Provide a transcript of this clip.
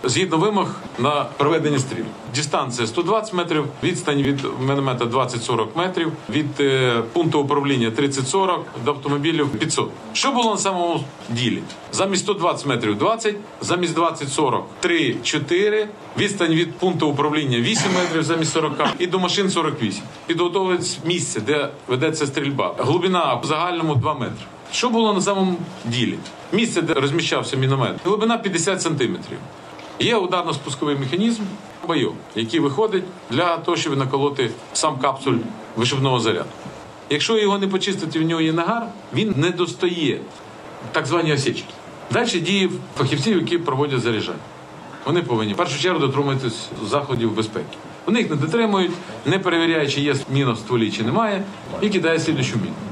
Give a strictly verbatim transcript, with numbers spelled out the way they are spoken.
згідно вимог на проведення стрільб. Дистанція сто двадцять метрів, відстань від міномета двадцять сорок метрів, від е, пункту управління тридцять сорок, до автомобілів п'ятсот. Що було на самому ділі? Замість сто двадцять метрів двадцять, замість двадцять сорок три чотири, відстань від пункту управління вісім метрів замість сорок і до машин сорок вісім. Підготовлюється місце, де ведеться стрільба. Глибина в загальному два метри. Що було на самому ділі? Місце, де розміщався міномет, глибина п'ятдесят сантиметрів. Є ударно-спусковий механізм бойовий, який виходить для того, щоб наколоти сам капсуль вишибного заряду. Якщо його не почистити, в нього є нагар, він не достає так звані осечки. Далі дії фахівців, які проводять заряджання. Вони повинні в першу чергу дотримуватись заходів безпеки. Вони їх не дотримують, не перевіряють, чи є міна в стволі, чи немає, і кидають слідчу міну.